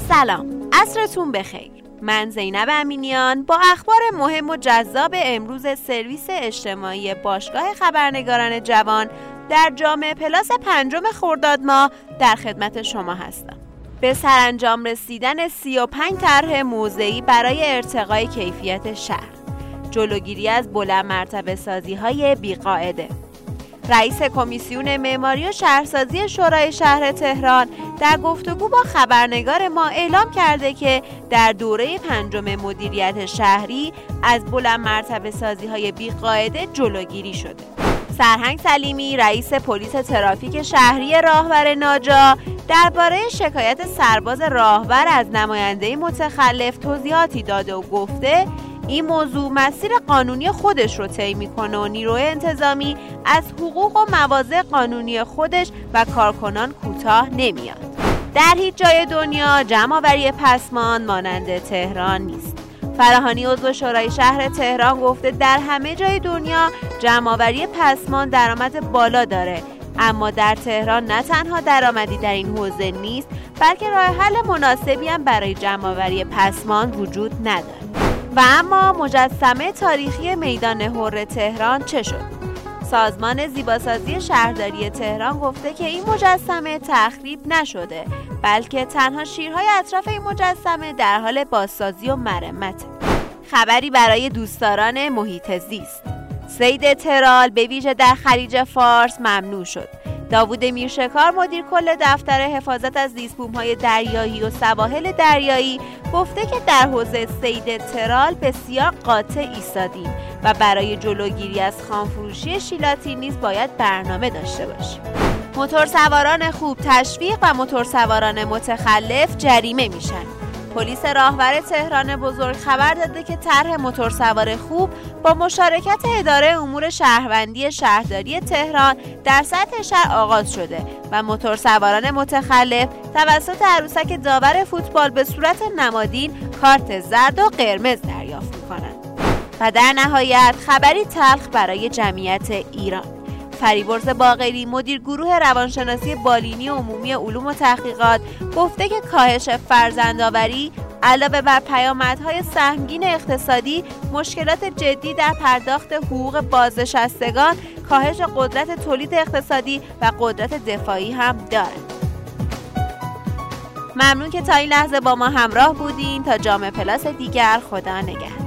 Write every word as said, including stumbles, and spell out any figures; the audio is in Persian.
سلام، عصرتون بخیر. من زینب امینیان با اخبار مهم و جذاب امروز سرویس اجتماعی باشگاه خبرنگاران جوان در جامع پلاس پنجم خرداد ماه در خدمت شما هستم. به سرانجام رسیدن سی و پنج طرح موضعی برای ارتقای کیفیت شهر، جلوگیری از بلند مرتبه سازی های بیقاعده. رئیس کمیسیون معماری و شهرسازی شورای شهر تهران در گفتگو با خبرنگار ما اعلام کرده که در دوره پنجم مدیریت شهری از بلند مرتبه سازی های بیقاعده جلوگیری شده. سرهنگ سلیمی رئیس پلیس ترافیک شهری راهور ناجا درباره شکایت سرباز راهور از نماینده متخلف توضیحاتی داده و گفته این موضوع مسیر قانونی خودش رو طی میکنه و نیروی انتظامی از حقوق و مواضع قانونی خودش و کارکنان کوتاه نمیاد. در هیچ جای دنیا جمع‌آوری پسماند مانند تهران نیست. فراهانی عضو شورای شهر تهران گفته در همه جای دنیا جمع‌آوری پسماند درآمد بالا داره، اما در تهران نه تنها درآمدی در این حوزه نیست، بلکه راه حل مناسبی هم برای جمع‌آوری پسماند وجود نداره. و اما مجسمه تاریخی میدان حر تهران چه شد؟ سازمان زیباسازی شهرداری تهران گفته که این مجسمه تخریب نشده، بلکه تنها شیرهای اطراف این مجسمه در حال بازسازی و مرمته. خبری برای دوستداران محیط زیست: صید ترال به ویژه در خلیج فارس ممنوع شد. داوود میرشکار مدیر کل دفتر حفاظت از زیست‌بوم‌های دریایی و سواحل دریایی گفته که در حوزه صید ترال بسیار قاطع ایستادیم و برای جلوگیری از خامفروشی شیلاتی نیز باید برنامه داشته باشیم. موتورسواران خوب تشویق و موتورسواران متخلف جریمه میشن. پلیس راهور تهران بزرگ خبر داده که طرح موتورسوار خوب با مشارکت اداره امور شهروندی شهرداری تهران در سطح شهر آغاز شده و موتورسواران متخلف توسط عروسک داور فوتبال به صورت نمادین کارت زرد و قرمز دریافت می‌کنند. و در نهایت خبری تلخ برای جمعیت ایران: فریبرز باقری مدیر گروه روانشناسی بالینی عمومی علوم و تحقیقات گفته که کاهش فرزندآوری علاوه بر پیامدهای سهمگین اقتصادی، مشکلات جدی در پرداخت حقوق بازنشستگان، کاهش قدرت تولید اقتصادی و قدرت دفاعی هم دارد. ممنون که تا این لحظه با ما همراه بودین. تا جامع پلاس دیگر، خدا نگهدار.